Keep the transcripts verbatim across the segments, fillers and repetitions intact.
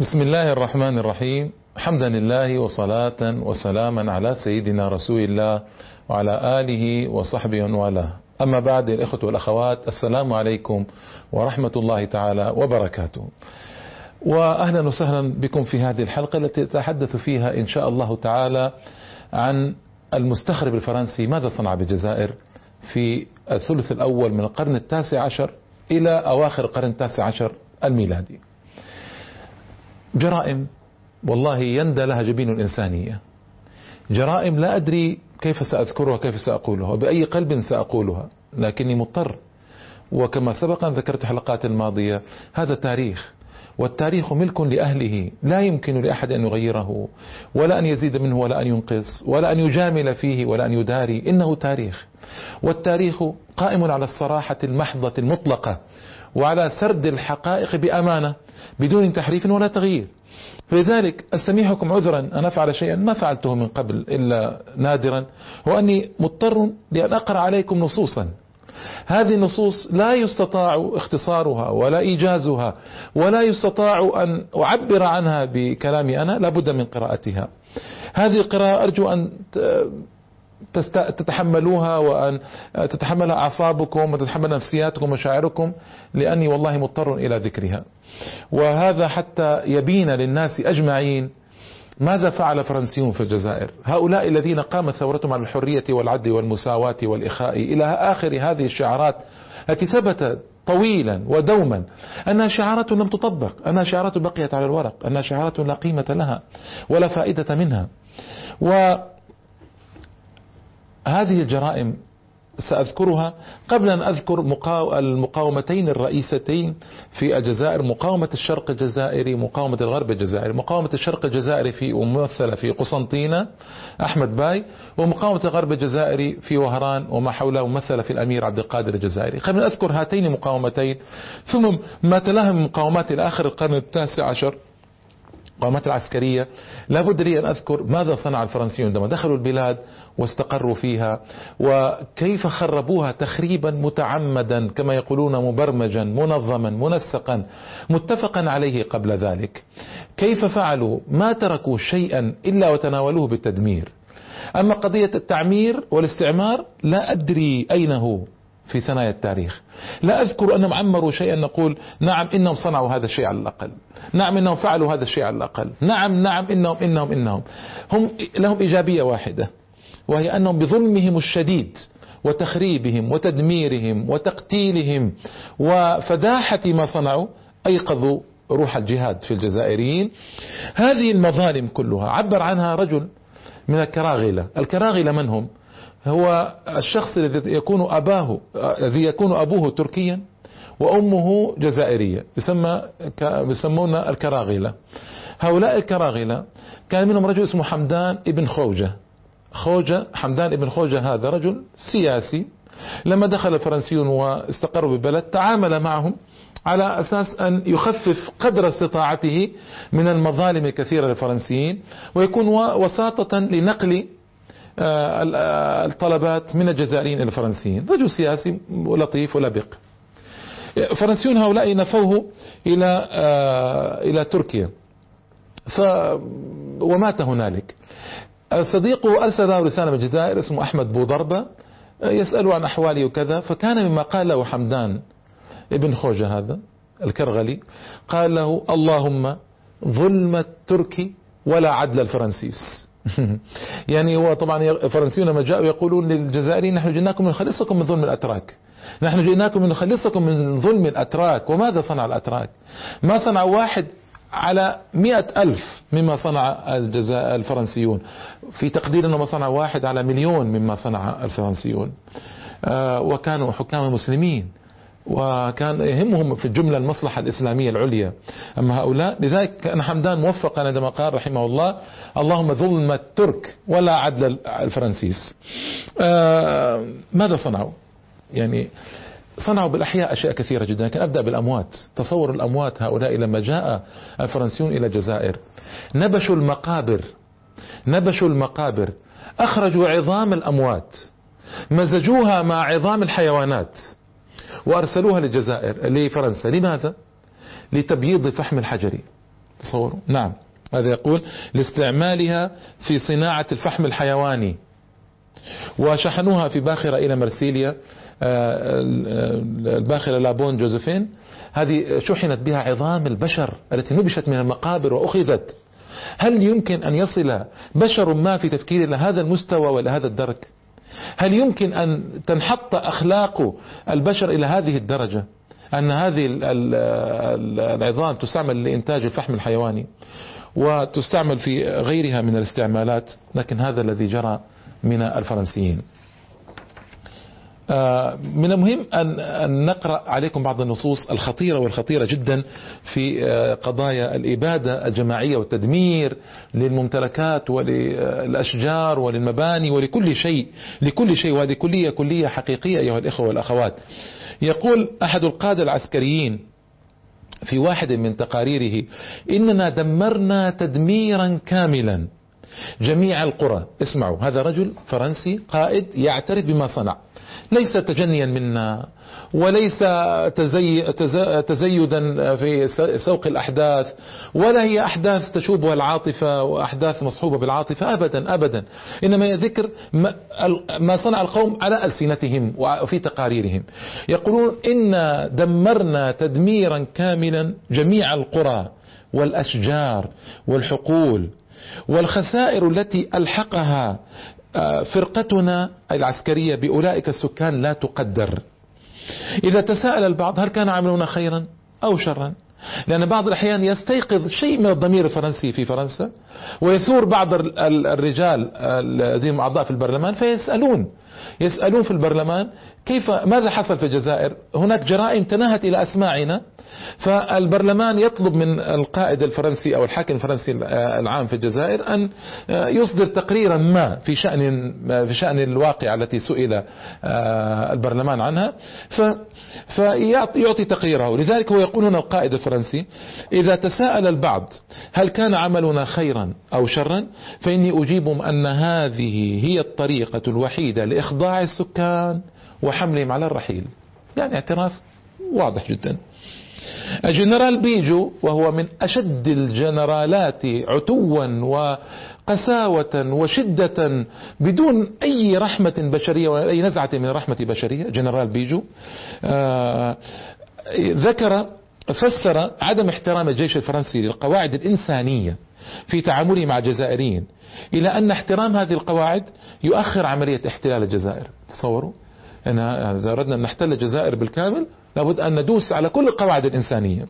بسم الله الرحمن الرحيم. حمدا لله وصلاة وسلاما على سيدنا رسول الله وعلى آله وصحبه والاه. أما بعد، الإخوة والأخوات، السلام عليكم ورحمة الله تعالى وبركاته، وأهلا وسهلا بكم في هذه الحلقة التي أتحدث فيها إن شاء الله تعالى عن المستخرب الفرنسي ماذا صنع بالجزائر في الثلث الأول من القرن التاسع عشر إلى أواخر القرن التاسع عشر الميلادي. جرائم والله يندى لها جبين الإنسانية، جرائم لا أدري كيف سأذكرها، كيف سأقولها، وبأي قلب سأقولها، لكني مضطر. وكما سبق أن ذكرت الحلقات الماضية، هذا تاريخ، والتاريخ ملك لأهله، لا يمكن لأحد أن يغيره ولا أن يزيد منه ولا أن ينقص ولا أن يجامل فيه ولا أن يداري. إنه تاريخ، والتاريخ قائم على الصراحة المحضة المطلقة وعلى سرد الحقائق بأمانة بدون تحريف ولا تغيير. فلذلك أستميحكم عذرا أن أفعل شيئا ما فعلته من قبل إلا نادرا، وأني مضطر لأن أقرأ عليكم نصوصا. هذه النصوص لا يستطاع اختصارها ولا إيجازها ولا يستطاع أن أعبر عنها بكلامي أنا، لابد من قراءتها. هذه القراءة أرجو أن تتحملوها وأن تتحملها أعصابكم وتتحمل نفسياتكم ومشاعركم، لأني والله مضطر إلى ذكرها. وهذا حتى يبين للناس أجمعين ماذا فعل فرنسيون في الجزائر، هؤلاء الذين قامت ثورتهم على الحرية والعدل والمساواة والإخاء إلى آخر هذه الشعارات التي ثبت طويلا ودوما أنها شعارات لم تطبق، أنها شعارات بقيت على الورق، أنها شعارات لا قيمة لها ولا فائدة منها. وهذه الجرائم سأذكرها قبل أن أذكر المقاومتين الرئيستين في الجزائر، مقاومة الشرق الجزائري، مقاومة الغرب الجزائري. مقاومة الشرق الجزائري في ممثلة في قسنطينة أحمد باي، ومقاومة الغرب الجزائري في وهران وما حوله ممثلة في الأمير عبد القادر الجزائري. قبل أن أذكر هاتين المقاومتين ثم ما تلاها من مقاومات إلى آخر القرن التاسع عشر، المقاومات العسكرية، لابد لي أن أذكر ماذا صنع الفرنسيون عندما دخلوا البلاد واستقروا فيها، وكيف خربوها تخريبا متعمدا كما يقولون، مبرمجا منظما منسقا متفقا عليه قبل ذلك. كيف فعلوا؟ ما تركوا شيئا إلا وتناولوه بالتدمير. أما قضية التعمير والاستعمار لا أدري أين هو في ثنايا التاريخ. لا أذكر أنهم عمروا شيئا نقول نعم إنهم صنعوا هذا الشيء على الأقل، نعم إنهم فعلوا هذا الشيء على الأقل، نعم نعم إنهم إنهم إنهم هم لهم إيجابية واحدة، وهي أنهم بظلمهم الشديد وتخريبهم وتدميرهم وتقتيلهم وفداحة ما صنعوا أيقظوا روح الجهاد في الجزائريين. هذه المظالم كلها عبر عنها رجل من الكراغلة. الكراغلة من هم؟ هو الشخص الذي يكون أباه الذي يكون أبوه تركيا وأمه جزائرية، يسمى يسمون الكراغلة. هؤلاء الكراغلة كان منهم رجل اسمه حمدان ابن خوجة. خوجة حمدان ابن خوجة هذا رجل سياسي. لما دخل الفرنسيون واستقروا بالبلد تعامل معهم على أساس أن يخفف قدر استطاعته من المظالم الكثيرة للفرنسيين، ويكون وساطة لنقل الطلبات من الجزائريين إلى الفرنسيين. رجل سياسي لطيف ولبق. الفرنسيون هؤلاء نفوه إلى إلى تركيا ف ومات هنالك. صديقه أرسل له رسالة من الجزائر اسمه أحمد بوضربة يسأله عن أحواله وكذا، فكان مما قال له حمدان ابن خوجة هذا الكرغلي، قال له اللهم ظلم التركي ولا عدل الفرنسيس. يعني هو طبعا الفرنسيون لما جاءوا يقولون للجزائريين نحن جئناكم لنخلصكم من ظلم الأتراك، نحن جئناكم لنخلصكم من ظلم الأتراك. وماذا صنع الأتراك؟ ما صنع واحد على مئة ألف مما صنع الجزائر الفرنسيون، في تقدير أنه ما صنع واحد على مليون مما صنع الفرنسيون. آه وكانوا حكام مسلمين، وكان يهمهم في الجملة المصلحة الإسلامية العليا. أما هؤلاء، لذلك كان حمدان موفقا عندما قال رحمه الله اللهم ظلم الترك ولا عدل الفرنسيس. آه ماذا صنعوا؟ يعني صنعوا بالأحياء أشياء كثيرة جدا، لكن أبدأ بالأموات. تصور الأموات هؤلاء لما جاء الفرنسيون إلى الجزائر نبشوا المقابر، نبشوا المقابر أخرجوا عظام الأموات مزجوها مع عظام الحيوانات وأرسلوها للجزائر لفرنسا. لماذا؟ لتبييض فحم الحجري. تصوروا. نعم، هذا يقول لاستعمالها في صناعة الفحم الحيواني، وشحنوها في باخرة إلى مرسيليا، الباخرة لابون جوزيفين، هذه شحنت بها عظام البشر التي نبشت من المقابر وأخذت. هل يمكن أن يصل بشر ما في تفكير إلى هذا المستوى وإلى هذا الدرك؟ هل يمكن أن تنحط أخلاق البشر إلى هذه الدرجة أن هذه العظام تستعمل لإنتاج الفحم الحيواني وتستعمل في غيرها من الاستعمالات؟ لكن هذا الذي جرى من الفرنسيين. من المهم أن نقرأ عليكم بعض النصوص الخطيرة والخطيرة جدا في قضايا الإبادة الجماعية والتدمير للممتلكات وللأشجار وللمباني ولكل شيء، لكل شيء. وهذه كلية كلية حقيقية أيها الإخوة والأخوات. يقول أحد القادة العسكريين في واحد من تقاريره: إننا دمرنا تدميرا كاملا جميع القرى. اسمعوا، هذا رجل فرنسي قائد يعترف بما صنع، ليس تجنيا منا وليس تزي تزيدا في سوق الأحداث، ولا هي أحداث تشوبها العاطفة وأحداث مصحوبة بالعاطفة، أبدا أبدا، إنما ذكر ما صنع القوم على ألسنتهم وفي تقاريرهم. يقولون: إن دمرنا تدميرا كاملا جميع القرى والأشجار والحقول، والخسائر التي ألحقها فرقتنا العسكرية بأولئك السكان لا تقدر. إذا تساءل البعض: هل كان عملنا خيرا أو شرا؟ لأن بعض الأحيان يستيقظ شيء من الضمير الفرنسي في فرنسا، ويثور بعض الرجال الذين أعضاء في البرلمان فيسألون يسألون في البرلمان: كيف ماذا حصل في الجزائر؟ هناك جرائم تناهت إلى أسماعنا. فالبرلمان يطلب من القائد الفرنسي أو الحاكم الفرنسي العام في الجزائر أن يصدر تقريرا ما في شأن في شأن الواقعة التي سئل البرلمان عنها، فيعطي تقريره. لذلك هو يقول هنا القائد الفرنسي: إذا تساءل البعض هل كان عملنا خيرا أو شرا، فإني أجيبهم أن هذه هي الطريقة الوحيدة لإخضاع السكان وحملهم على الرحيل. يعني اعتراف واضح جدا. الجنرال بيجو، وهو من أشد الجنرالات عتوا وقساوة وشدة بدون أي رحمة بشرية ولا أي نزعة من رحمة بشرية، جنرال بيجو آه ذكر فسر عدم احترام الجيش الفرنسي للقواعد الإنسانية في تعامله مع الجزائريين إلى أن احترام هذه القواعد يؤخر عملية احتلال الجزائر. تصوروا أن إذا أردنا أن نحتل الجزائر بالكامل لابد أن ندوس على كل القواعد الإنسانية.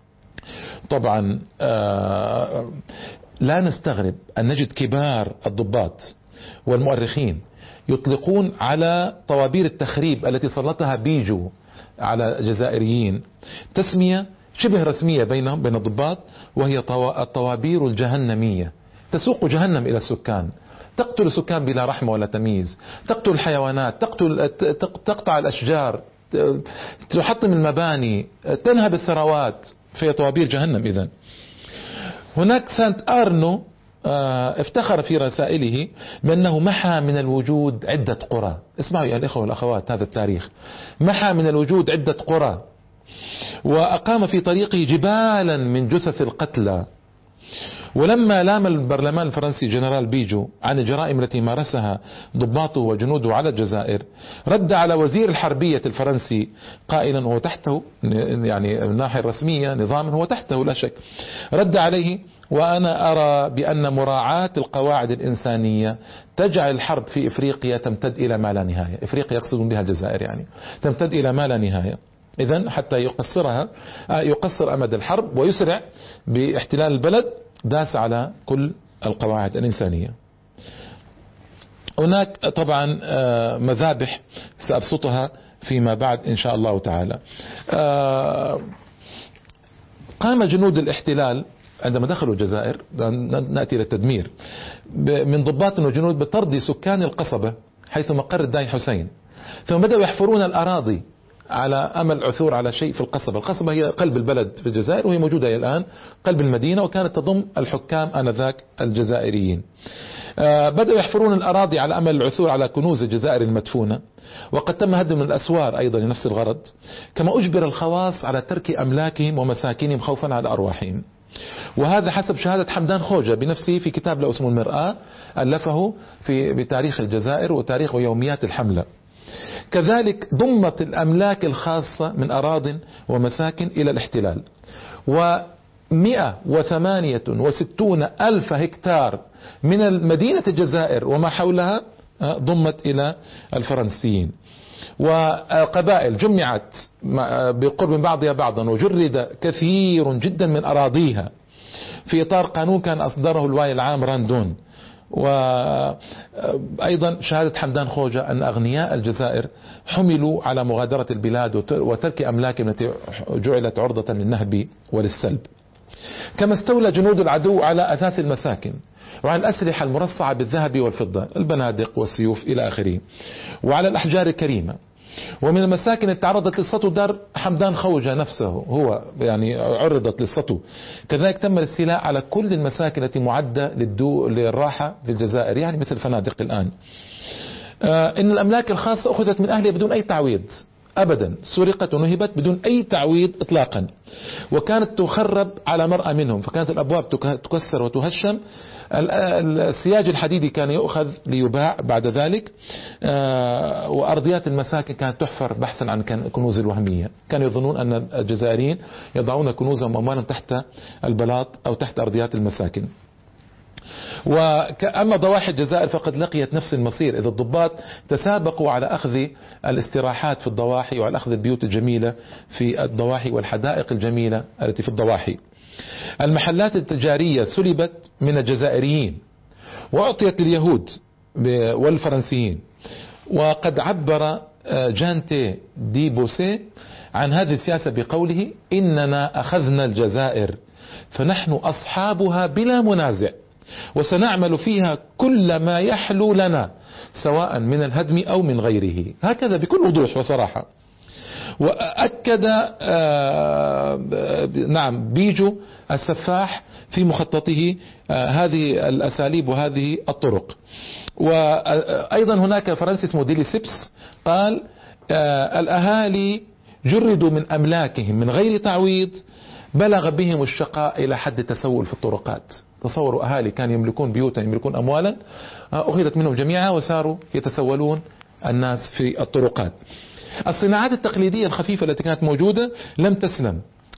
طبعا آه لا نستغرب أن نجد كبار الضباط والمؤرخين يطلقون على طوابير التخريب التي سلطها بيجو على الجزائريين تسمية شبه رسمية بينهم بين الضباط، وهي الطوابير الجهنمية، تسوق جهنم إلى السكان، تقتل السكان بلا رحمة ولا تمييز، تقتل الحيوانات، تقتل تقطع الأشجار، تحطم المباني، تنهب الثروات، في طوابير جهنم. إذن هناك سانت أرنو افتخر في رسائله بأنه محى من الوجود عدة قرى. اسمعوا يا الإخوة والأخوات هذا التاريخ: محى من الوجود عدة قرى، وأقام في طريقه جبالا من جثث القتلى. ولما لام البرلمان الفرنسي جنرال بيجو عن الجرائم التي مارسها ضباطه وجنوده على الجزائر، رد على وزير الحربية الفرنسي قائلا، هو تحته يعني من الناحية الرسمية نظاما هو تحته لا شك، رد عليه: وأنا أرى بأن مراعاة القواعد الإنسانية تجعل الحرب في إفريقيا تمتد إلى ما لا نهاية. إفريقيا يقصدون بها الجزائر، يعني تمتد إلى ما لا نهاية. إذن حتى يقصرها يقصر أمد الحرب ويسرع باحتلال البلد، داس على كل القواعد الإنسانية. هناك طبعا مذابح سأبسطها فيما بعد إن شاء الله تعالى. قام جنود الاحتلال عندما دخلوا الجزائر، نأتي للتدمير، من ضباط وجنود بطرد سكان القصبة حيث مقر الداي حسين، ثم بدأوا يحفرون الأراضي على أمل العثور على شيء في القصبة. القصبة هي قلب البلد في الجزائر، وهي موجودة الآن قلب المدينة، وكانت تضم الحكام آنذاك الجزائريين. آه بدأوا يحفرون الأراضي على أمل العثور على كنوز الجزائر المدفونة، وقد تم هدم الأسوار أيضا لنفس الغرض، كما أجبر الخواص على ترك أملاكهم ومساكنهم خوفا على أرواحهم. وهذا حسب شهادة حمدان خوجة بنفسه في كتاب له اسمه المرآة، ألفه في بتاريخ الجزائر وتاريخ ويوميات الحملة. كذلك ضمت الأملاك الخاصة من أراضٍ ومساكن إلى الاحتلال، ومئة وثمانية وستون ألف هكتار من مدينة الجزائر وما حولها ضمت إلى الفرنسيين، وقبائل جمعت بقرب من بعضها بعضا، وجرد كثير جدا من أراضيها في إطار قانون كان أصدره الوالي العام راندون. وأيضا شهادة حمدان خوجة أن أغنياء الجزائر حملوا على مغادرة البلاد وترك أملاكهم التي جعلت عرضة للنهب وللسلب. كما استولى جنود العدو على أثاث المساكن وعلى الأسلحة المرصعة بالذهب والفضة، البنادق والسيوف إلى آخره، وعلى الأحجار الكريمة. ومن المساكن التي تعرضت للسطو دار حمدان خوجة نفسه، هو يعني عرضت للسطو. كذلك تم الاستيلاء على كل المساكن التي معدة للدو للراحة في الجزائر، يعني مثل الفنادق الآن. آه إن الأملاك الخاصة أخذت من أهلها بدون أي تعويض أبدا، سرقت ونهبت بدون أي تعويض إطلاقا، وكانت تخرب على مرأى منهم، فكانت الأبواب تكسر وتهشم. السياج الحديدي كان يؤخذ ليباع بعد ذلك، وأرضيات المساكن كانت تحفر بحثا عن كنوز الوهمية. كانوا يظنون أن الجزائريين يضعون كنوزهم وأموالا تحت البلاط أو تحت أرضيات المساكن. وأما ضواحي الجزائر فقد لقيت نفس المصير، إذا الضباط تسابقوا على أخذ الاستراحات في الضواحي وعلى أخذ البيوت الجميلة في الضواحي والحدائق الجميلة التي في الضواحي. المحلات التجارية سلبت من الجزائريين وأعطيت لليهود والفرنسيين. وقد عبر جانتي دي بوسي عن هذه السياسة بقوله: إننا أخذنا الجزائر فنحن أصحابها بلا منازع، وسنعمل فيها كل ما يحلو لنا سواء من الهدم أو من غيره. هكذا بكل وضوح وصراحة. وأكد آه نعم بيجو السفاح في مخططه آه هذه الأساليب وهذه الطرق. وأيضا هناك فرنسي اسمه ديلي سيبس قال: آه الأهالي جردوا من أملاكهم من غير تعويض، بلغ بهم الشقاء إلى حد التسول في الطرقات. تصوروا أهالي كانوا يملكون بيوتا يملكون أموالا أخذت منهم جميعا وصاروا يتسولون الناس في الطرقات. الصناعات التقليدية الخفيفة التي كانت موجودة لم تسلم،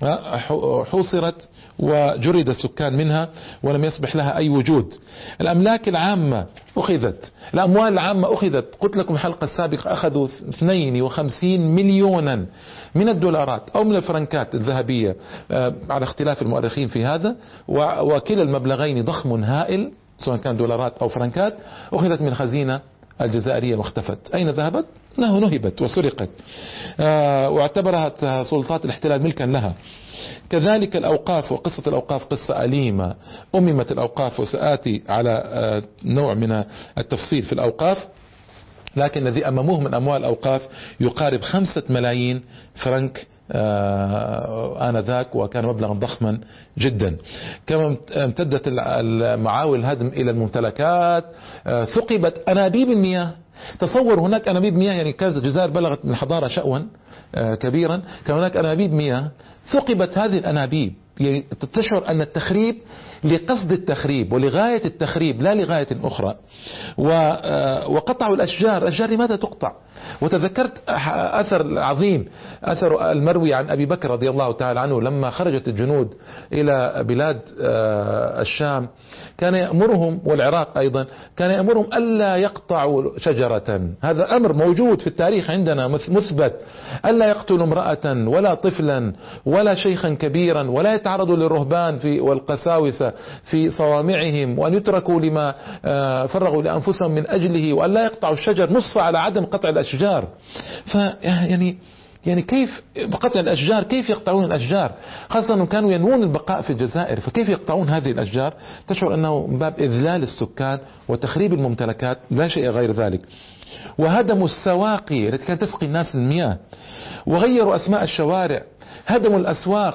حوصرت وجرد السكان منها ولم يصبح لها أي وجود. الأملاك العامة أخذت، الأموال العامة أخذت. قلت لكم الحلقة السابقة أخذوا اثنين وخمسين مليونا من الدولارات أو من الفرنكات الذهبية على اختلاف المؤرخين في هذا، وكلا المبلغين ضخم هائل سواء كان دولارات أو فرنكات، أخذت من خزينة الجزائرية واختفت. أين ذهبت؟ انه نهبت وسرقت، آه واعتبرها سلطات الاحتلال ملكا لها. كذلك الأوقاف، وقصة الأوقاف قصة أليمة. أممت الأوقاف، وسآتي على آه نوع من التفصيل في الأوقاف، لكن الذي أمموه من أموال الأوقاف يقارب خمسة ملايين فرنك آه آنذاك، وكان مبلغا ضخما جدا. كما امتدت المعاول الهدم إلى الممتلكات، آه ثقبت أنابيب المياه. تصور هناك أنابيب مياه، يعني كانت الجزائر بلغت من حضارة شأوا آه كبيرا، كان هناك أنابيب مياه ثقبت هذه الأنابيب. يعني تشعر أن التخريب لقصد التخريب ولغاية التخريب لا لغاية أخرى. وقطعوا الأشجار. الأشجار لماذا تقطع؟ وتذكرت أثر عظيم، أثر المروي عن أبي بكر رضي الله تعالى عنه لما خرجت الجنود إلى بلاد الشام، كان يأمرهم، والعراق أيضا، كان يأمرهم ألا يقطعوا شجرة. هذا أمر موجود في التاريخ عندنا مثبت، ألا يقتلوا امرأة ولا طفلا ولا شيخا كبيرا، ولا يتعرضوا للرهبان في والقساوسة في صوامعهم، وأن يتركوا لما فرغوا لأنفسهم من أجله، وأن لا يقطعوا الشجر. نص على عدم قطع الأشجار. فيعني يعني كيف بقطع الأشجار؟ كيف يقطعون الأشجار؟ خاصة أنهم كانوا ينوون البقاء في الجزائر، فكيف يقطعون هذه الأشجار؟ تشعر أنه من باب إذلال السكان وتخريب الممتلكات، لا شيء غير ذلك. وهدموا السواقي التي كانت تسقي الناس المياه، وغيروا أسماء الشوارع، هدموا الأسواق،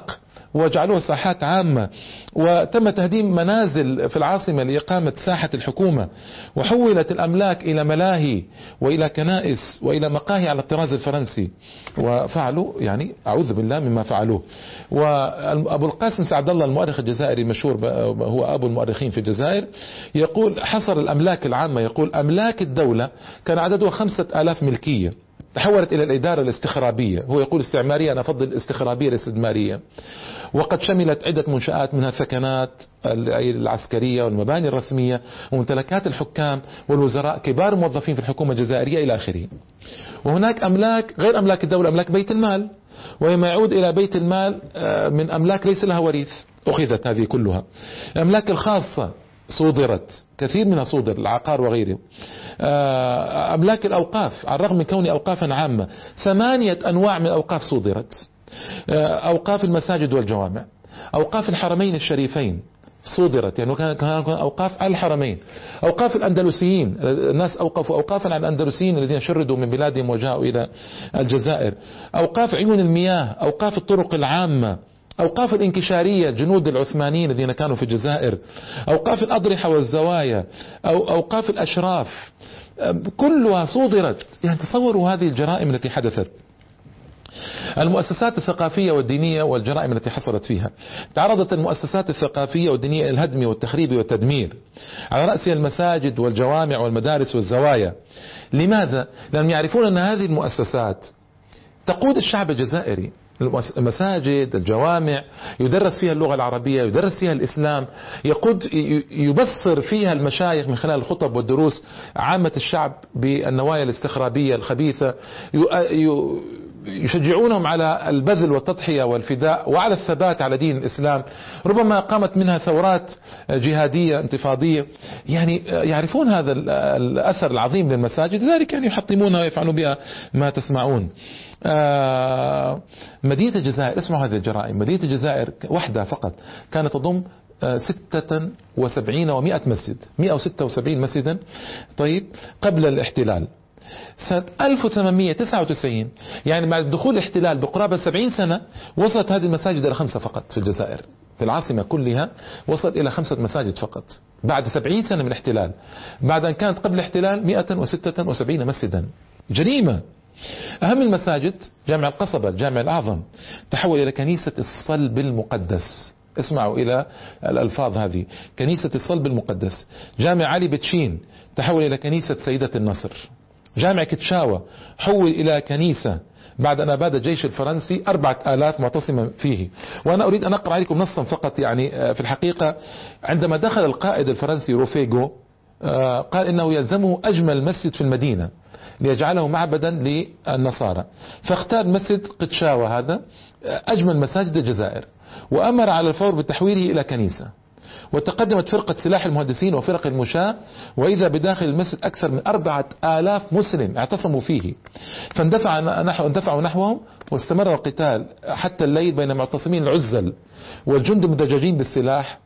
وجعلوها ساحات عامة، وتم تهديم منازل في العاصمة لإقامة ساحة الحكومة، وحولت الأملاك إلى ملاهي وإلى كنائس وإلى مقاهي على الطراز الفرنسي. وفعلوا يعني أعوذ بالله مما فعلوه. وأبو القاسم سعد الله المؤرخ الجزائري المشهور، هو أبو المؤرخين في الجزائر، يقول حصر الأملاك العامة، يقول أملاك الدولة كان عددها خمسة آلاف ملكية تحولت إلى الإدارة الاستخرابية. هو يقول استعمارية، أنا أفضل الاستخرابية الاستدمارية. وقد شملت عدة منشآت منها سكنات العسكرية والمباني الرسمية وممتلكات الحكام والوزراء كبار الموظفين في الحكومة الجزائرية إلى آخره. وهناك أملاك غير أملاك الدولة، أملاك بيت المال، وما يعود إلى بيت المال من أملاك ليس لها وريث أخذت هذه كلها. الأملاك الخاصة صودرت، كثير منها صودر، العقار وغيره. أملاك الأوقاف، على الرغم من كونها أوقافا عامة، ثمانية أنواع من الأوقاف صودرت. أوقاف المساجد والجوامع، أوقاف الحرمين الشريفين صودرت، يعني كان أوقاف الحرمين، أوقاف الأندلسيين، الناس أوقفوا أوقافا عن الأندلسيين الذين شردوا من بلادهم وجاءوا إلى الجزائر، أوقاف عيون المياه، أوقاف الطرق العامة، أوقاف الانكشارية جنود العثمانيين الذين كانوا في الجزائر، أوقاف الأضرحة والزوايا، أو أوقاف الأشراف، كلها صودرت. يعني تصوروا هذه الجرائم التي حدثت. المؤسسات الثقافية والدينية والجرائم التي حصلت فيها. تعرضت المؤسسات الثقافية والدينية إلى الهدم والتخريب والتدمير، على رأسها المساجد والجوامع والمدارس والزوايا. لماذا؟ لأنهم يعرفون أن هذه المؤسسات تقود الشعب الجزائري. المساجد، الجوامع، يدرس فيها اللغة العربية، يدرس فيها الإسلام، يقود يبصر فيها المشايخ من خلال الخطب والدروس عامة الشعب بالنوايا الاستخرابية الخبيثة، يشجعونهم على البذل والتضحية والفداء وعلى الثبات على دين الإسلام. ربما قامت منها ثورات جهادية انتفاضية. يعني يعرفون هذا الأثر العظيم للمساجد، لذلك يعني يحطمونها ويفعلون بها ما تسمعون. آه مدينة الجزائر، اسمعوا هذه الجرائم. مدينة الجزائر وحدها فقط كانت تضم آه ستة وسبعين ومائة مسجد، مائة وستة وسبعين مسجدا. طيب قبل الاحتلال سنة ألف وثمانمائة وتسعة وتسعين، يعني بعد دخول الاحتلال بقرابة سبعين سنة، وصلت هذه المساجد إلى خمسة فقط في الجزائر. في العاصمة كلها وصلت إلى خمسة مساجد فقط بعد سبعين سنة من الاحتلال، بعد أن كانت قبل الاحتلال مائة وستة وسبعين مسجدا. جريمة. أهم المساجد جامع القصبة، الجامع الأعظم، تحول إلى كنيسة الصلب المقدس. اسمعوا إلى الألفاظ هذه، كنيسة الصلب المقدس. جامع علي بتشين تحول إلى كنيسة سيدة النصر. جامع كتشاوة حول إلى كنيسة بعد أن أباد الجيش الفرنسي أربعة آلاف معتصما فيه. وأنا أريد أن أقرأ عليكم نصا فقط. يعني في الحقيقة عندما دخل القائد الفرنسي روفيغو قال إنه يلزمه أجمل مسجد في المدينة ليجعله معبدا للنصارى، فاختار مسجد قتشاوة هذا أجمل مساجد الجزائر، وأمر على الفور بتحويله إلى كنيسة. وتقدمت فرقة سلاح المهندسين وفرق المشاة، وإذا بداخل المسجد أكثر من أربعة آلاف مسلم اعتصموا فيه، فاندفع نحو اندفعوا نحوهم، واستمر القتال حتى الليل بين معتصمين العزل والجند المدججين بالسلاح،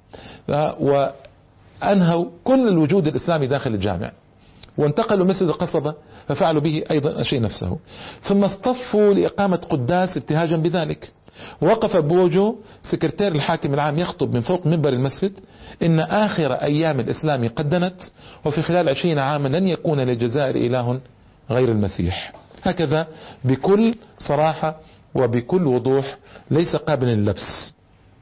وأنهوا كل الوجود الإسلامي داخل الجامع. وانتقلوا مسجد القصبة ففعلوا به أيضا الشيء نفسه، ثم اصطفوا لإقامة قداس ابتهاجا بذلك. وقف بوجو سكرتير الحاكم العام يخطب من فوق منبر المسجد إن آخر أيام الإسلام قد دنت، وفي خلال عشرين عاما لن يكون للجزائر إله غير المسيح. هكذا بكل صراحة وبكل وضوح، ليس قابل للبس.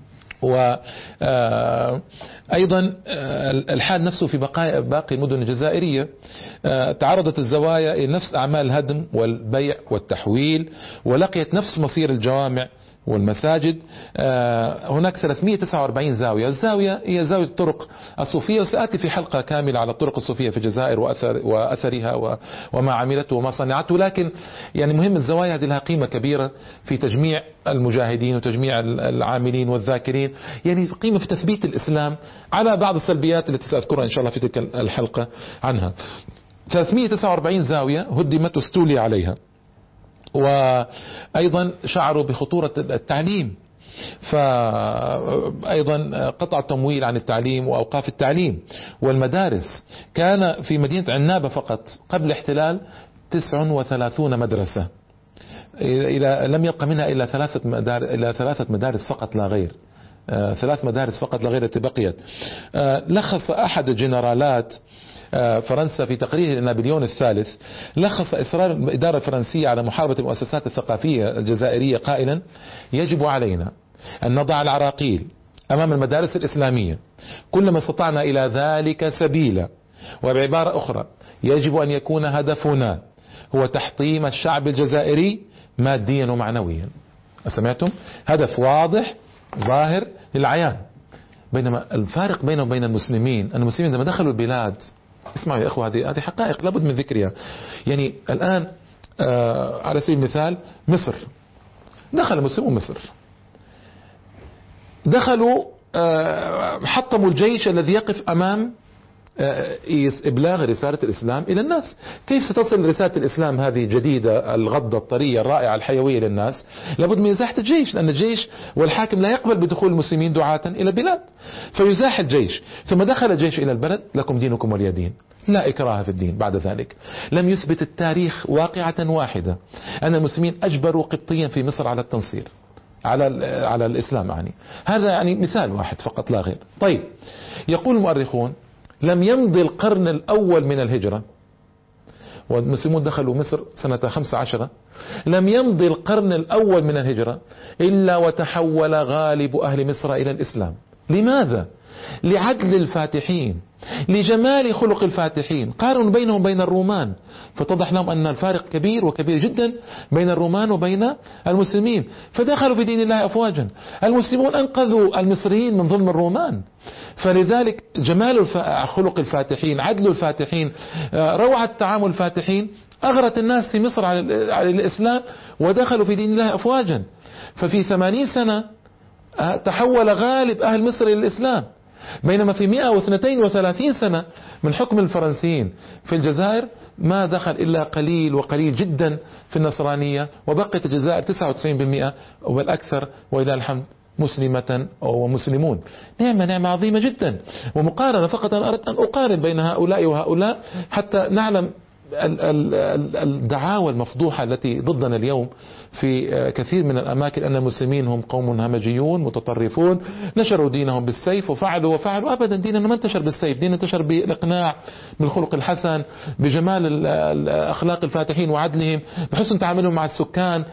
وأيضا الحال نفسه في بقايا باقي المدن الجزائرية. تعرضت الزوايا إلى نفس أعمال الهدم والبيع والتحويل، ولقيت نفس مصير الجوامع والمساجد. هناك ثلاثمائة وتسعة وأربعين زاوية. الزاوية هي زاوية الطرق الصوفية، وسأتي في حلقة كاملة على الطرق الصوفية في الجزائر وأثر وأثرها وما عملته وما صنعته. لكن يعني مهم الزوايا هذه لها قيمة كبيرة في تجميع المجاهدين وتجميع العاملين والذاكرين، يعني قيمة في تثبيت الإسلام على بعض السلبيات التي سأذكرها إن شاء الله في تلك الحلقة عنها. ثلاثمائة وتسعة وأربعين زاوية هدمت واستولي عليها. وأيضا شعروا بخطورة التعليم، فأيضا قطع التمويل عن التعليم وأوقاف التعليم والمدارس. كان في مدينة عنابة فقط قبل الاحتلال تسع وثلاثين مدرسة، إلى لم يبقى منها إلا ثلاثة مدارس إلى ثلاثة مدارس فقط لا غير. آه ثلاث مدارس فقط لا غير التي بقيت. آه لخص أحد جنرالات آه فرنسا في تقريره لنابليون الثالث، لخص إصرار الإدارة الفرنسية على محاربة المؤسسات الثقافية الجزائرية قائلا: يجب علينا أن نضع العراقيل أمام المدارس الإسلامية كلما استطعنا إلى ذلك سبيلا، وبعبارة أخرى يجب أن يكون هدفنا هو تحطيم الشعب الجزائري ماديا ومعنويا. سمعتم؟ هدف واضح ظاهر للعيان. بينما الفارق بينه وبين المسلمين، أن المسلمين لما دخلوا البلاد، اسمعوا يا أخوة، هذه هذه حقائق لابد من ذكرها. يعني الآن آه على سبيل المثال مصر، دخل المسلمون مصر، دخلوا آه حطموا الجيش الذي يقف أمام إبلاغ رسالة الإسلام إلى الناس. كيف ستصل رسالة الإسلام هذه الجديدة الغضة الطرية الرائعة الحيوية للناس؟ لابد من إزاحة الجيش، لأن الجيش والحاكم لا يقبل بدخول المسلمين دعاة إلى البلاد، فيزاح الجيش. ثم دخل الجيش إلى البلد، لكم دينكم ولي دين، لا إكراه في الدين. بعد ذلك لم يثبت التاريخ واقعة واحدة أن المسلمين أجبروا قبطيا في مصر على التنصير، على على الإسلام. يعني هذا يعني مثال واحد فقط لا غير. طيب، يقول المؤرخون: لم يمضي القرن الأول من الهجرة، والمسلمون دخلوا مصر سنة خمسة عشر، لم يمضي القرن الأول من الهجرة إلا وتحول غالب أهل مصر إلى الإسلام. لماذا؟ لعدل الفاتحين، لجمال خلق الفاتحين. قارنوا بينهم بين الرومان فتضح لهم أن الفارق كبير وكبير جدا بين الرومان وبين المسلمين، فدخلوا في دين الله أفواجا. المسلمون أنقذوا المصريين من ظلم الرومان، فلذلك جمال خلق الفاتحين، عدل الفاتحين، روعة تعامل الفاتحين أغرت الناس في مصر على الإسلام، ودخلوا في دين الله أفواجا. ففي ثمانين سنة تحول غالب أهل مصر إلى الإسلام، بينما في مئة واثنين وثلاثين سنة من حكم الفرنسيين في الجزائر ما دخل إلا قليل وقليل جدا في النصرانية، وبقيت الجزائر تسعة وتسعين بالمئة والأكثر ولله الحمد مسلمة ومسلمون. نعمة نعمة عظيمة جدا. ومقارنة فقط، أنا أردت أن أقارن بين هؤلاء وهؤلاء حتى نعلم الدعاوى المفضوحة التي ضدنا اليوم في كثير من الأماكن، أن المسلمين هم قوم همجيون متطرفون نشروا دينهم بالسيف وفعلوا وفعلوا. أبدا، ديننا ما انتشر بالسيف، ديننا انتشر بالإقناع، بالخلق الحسن، بجمال أخلاق الفاتحين وعدلهم، بحسن تعاملهم مع السكان،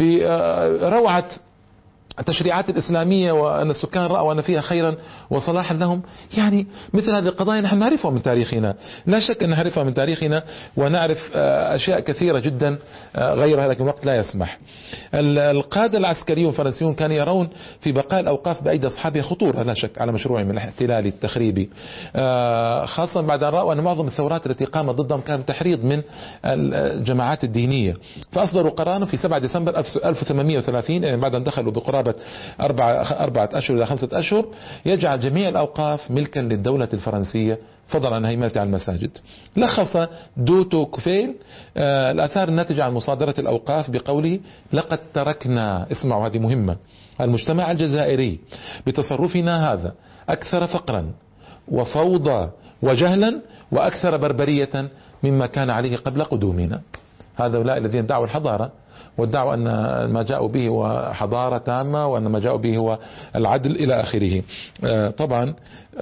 بروعة التشريعات الإسلامية، وأن السكان رأوا أن فيها خيرا وصلاحا لهم. يعني مثل هذه القضايا نحن نعرفها من تاريخنا، لا شك أن نعرفها من تاريخنا، ونعرف أشياء كثيرة جدا غيرها، لكن الوقت لا يسمح. القادة العسكريون الفرنسيون كانوا يرون في بقاء الأوقاف بأيدي أصحابها خطورة لا شك على مشروعهم الاحتلالي التخريبي، خاصة بعد أن رأوا أن معظم الثورات التي قامت ضدهم كان تحريض من الجماعات الدينية. فأصدروا قرارا في سبعة ديسمبر ألف وثمانمئة وثلاثين، يعني بعد أن دخلوا بقرابة أربعة, أربعة أشهر إلى خمسة أشهر، يجعل جميع الأوقاف ملكا للدولة الفرنسية فضلا عن هيمنة على المساجد. لخص دوتو كوفيل آه الآثار الناتجة عن مصادرة الأوقاف بقوله: لقد تركنا، اسمعوا هذه مهمة، المجتمع الجزائري بتصرفنا هذا أكثر فقرا وفوضى وجهلا وأكثر بربرية مما كان عليه قبل قدومنا. هؤلاء الذين دعوا الحضارة وادعوا أن ما جاءوا به هو حضارة تامة، وأن ما جاءوا به هو العدل إلى آخره. طبعا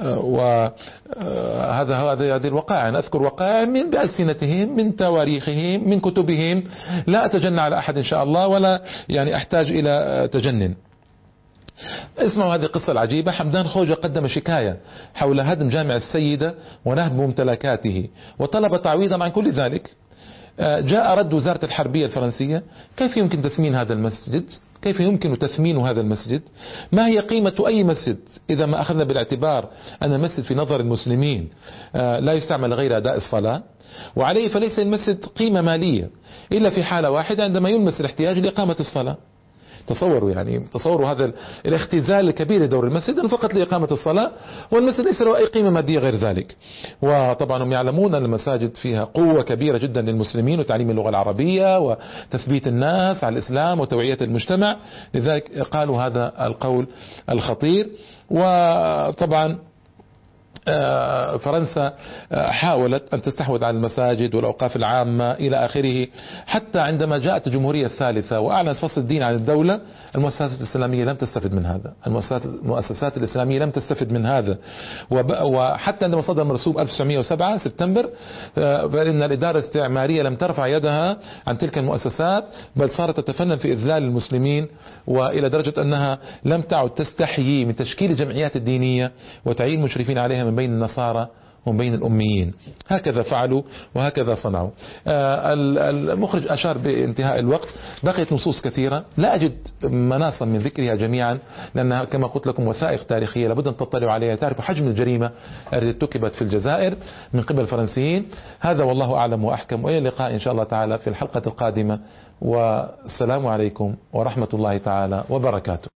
وهذا هذه الوقائع، أنا أذكر وقائع من بألسنتهم، من تواريخهم، من كتبهم، لا أتجنى على أحد إن شاء الله، ولا يعني أحتاج إلى تجنن. اسمعوا هذه القصة العجيبة. حمدان خوجة قدم شكاية حول هدم جامع السيدة ونهب ممتلكاته، وطلب تعويضا عن كل ذلك. جاء رد وزارة الحربية الفرنسية: كيف يمكن تثمين هذا المسجد؟ كيف يمكن تثمين هذا المسجد؟ ما هي قيمة أي مسجد إذا ما أخذنا بالاعتبار أن المسجد في نظر المسلمين لا يستعمل لغير أداء الصلاة، وعليه فليس المسجد قيمة مالية إلا في حالة واحدة، عندما يلمس الاحتياج لإقامة الصلاة. تصوروا يعني تصوروا هذا الاختزال الكبير لدور المسجد أنه فقط لإقامة الصلاة، والمسجد ليس له أي قيمة مادية غير ذلك. وطبعا هم يعلمون أن المساجد فيها قوة كبيرة جدا للمسلمين وتعليم اللغة العربية وتثبيت الناس على الإسلام وتوعية المجتمع، لذلك قالوا هذا القول الخطير. وطبعا فرنسا حاولت أن تستحوذ على المساجد والأوقاف العامة إلى آخره، حتى عندما جاءت الجمهورية الثالثة وأعلنت فصل الدين عن الدولة، المؤسسات الإسلامية لم تستفد من هذا، المؤسسات المؤسسات الإسلامية لم تستفد من هذا. وحتى عندما صدر مرسوم ألف وتسعمئة وسبعة سبتمبر، فإن الإدارة الاستعمارية لم ترفع يدها عن تلك المؤسسات، بل صارت تتفنن في إذلال المسلمين، وإلى درجة أنها لم تعد تستحيي من تشكيل الجمعيات الدينية وتعيين مشرفين عليها من بين النصارى ومن بين الأميين. هكذا فعلوا وهكذا صنعوا. المخرج أشار بانتهاء الوقت، بقيت نصوص كثيرة لا أجد مناصا من ذكرها جميعا، لأنها كما قلت لكم وثائق تاريخية لابد أن تطلعوا عليها، تعرفوا حجم الجريمة التي ارتكبت في الجزائر من قبل الفرنسيين. هذا والله أعلم وأحكم، وإلى اللقاء إن شاء الله تعالى في الحلقة القادمة، والسلام عليكم ورحمة الله تعالى وبركاته.